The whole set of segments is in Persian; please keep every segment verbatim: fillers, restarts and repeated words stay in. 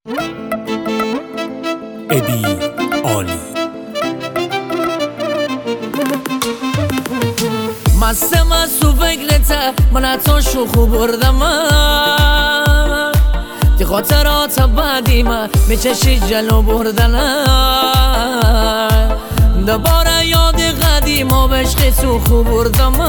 ابی عالی مست مست تو فکرته من حتی شوخو بردم دی خاطرات بعدی من میچشی جلو بردنم دوباره یاد قدیم ها بشقی تو خوب بردم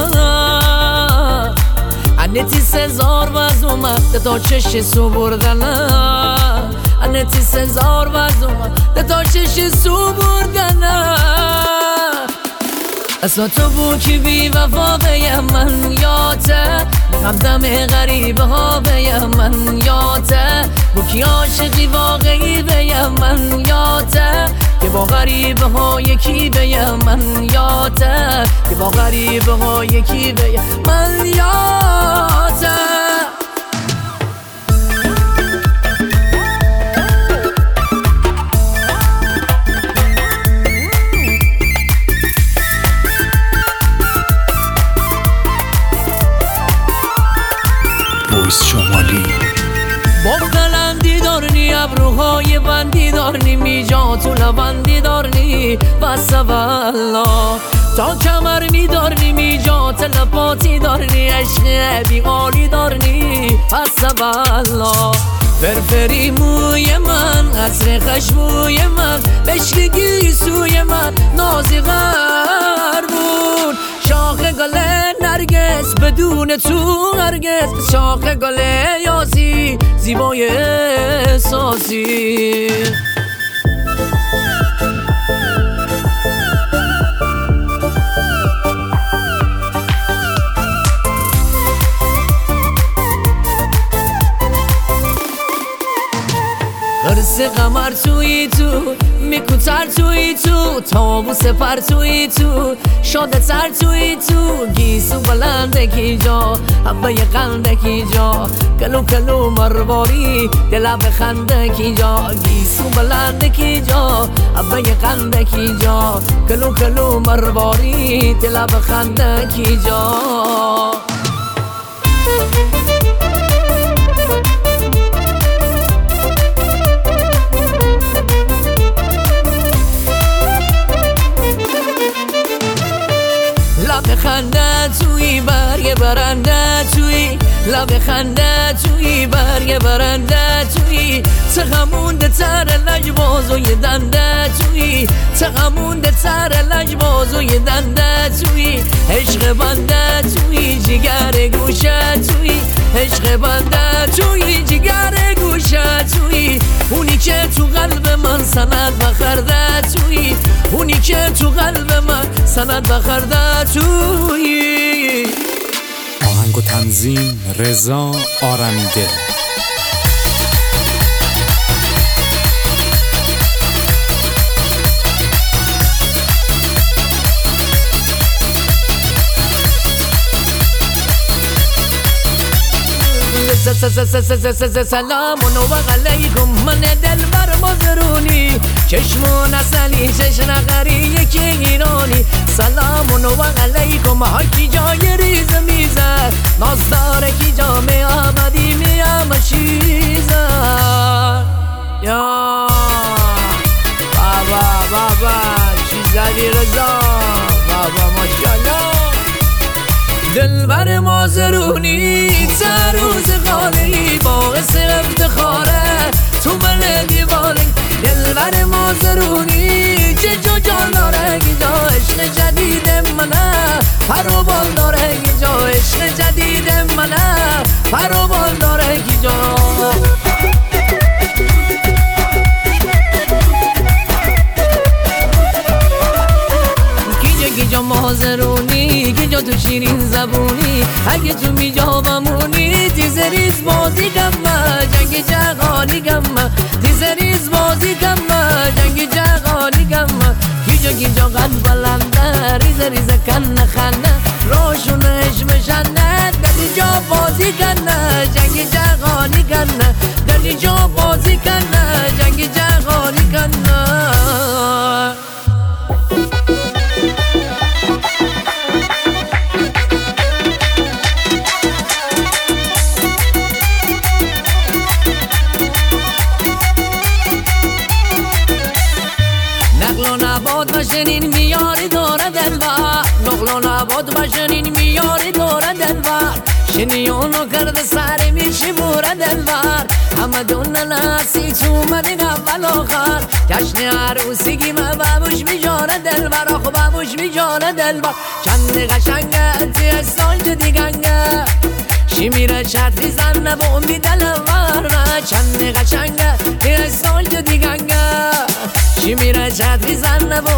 انتی سزار وز اومد تا چشی سو بردنم انتی سزار وز اومد تا چشی سو بردنم اصلا تو بو که بی وفا بیم من یاته همدم غریبه ها بیم من یاته بو که عاشقی واقعی بیم من یاته که با غریبه ها یکی بیم من یاته که با غریبه ها یکی بیم من یاته بویس شمالی با قلندی دارنی ابروهای بندی دارنی میجا تو لبندی دارنی بس والله تا کمر میدارنی میجا تلپاتی دارنی عشق بیغالی دارنی بس والله فرفری موی من عطر خشبوی من بشکگی سوی من نازی غربون شاخ گل نرگس بدون تو هرگز شاخ گل یاسی زیبای احساسی قرص قمر توی تو میکوتر توی تو تابوس پر توی تو شاده تر توی تو گیسو بلنده کی جا حبه قنده کی جا کلو کلو مرواری دل بخنده کی جا گیسو بلنده کی جا حبه قنده کی جا کلو کلو مرواری دل بخنده کی جا لب خنده توی برگ برنده توی لب خنده توی برگ برنده توی تغمونده تر لجبازوی دنده توی تغمونده تر لجبازوی دنده توی عشق بنده توی جگر گوشه توی عشق بنده توی جگر گوشه توی اونی که تو قلب من سند بخرده توی اونی که تو قلب من سند بخرده توی آهنگ و تنظیم رضا آرمیده. سلام و علیکم من دل بر مزرونی چشمون اصلی چشم غری یکی ایرانی سلام و علیکم هاکی جای ریز میزد نازدار کی جا می آمدی می آمشیزد یا بابا بابا چی زدی رضا بابا ماشالله دل بر مازرونی سروز خالی باعث افتخاره تو من دیوانه دل بر مازرونی چه جا جان داره گیجا عشق جدید منه پرو بال داره گیجا عشق جدید منه پرو بال داره گیجا گیجا مازرونی گیجا تو شیرین زبونی اگه تو میجا بمونی تیزریز بازی کم جنگ جغالی کم تیزریز بازی کم جنگ جغالی کم گیجا گیجا قد بلنده ریز ریز کن خنده روشون عشق شنده دلی جا بازی کنه جنگ جغالی کنه دلی جا بازی کنه جنگ جغالی کنه باشنین میاری داره دلبر نقل و نبات باشنین میاری داره دلبر شنیونو کرده سر میشی بوره دلبر همه دونه نسی تو منی اول آخر جشن عروسیگی من بابوش میجاره دلبر آخو بابوش میجاره دلبر چند قشنگه توی استانج دیگنگه شی میره چتری زنه با امی دلور چند قشنگه توی استانج دیگنگه شی میره چتری زنه با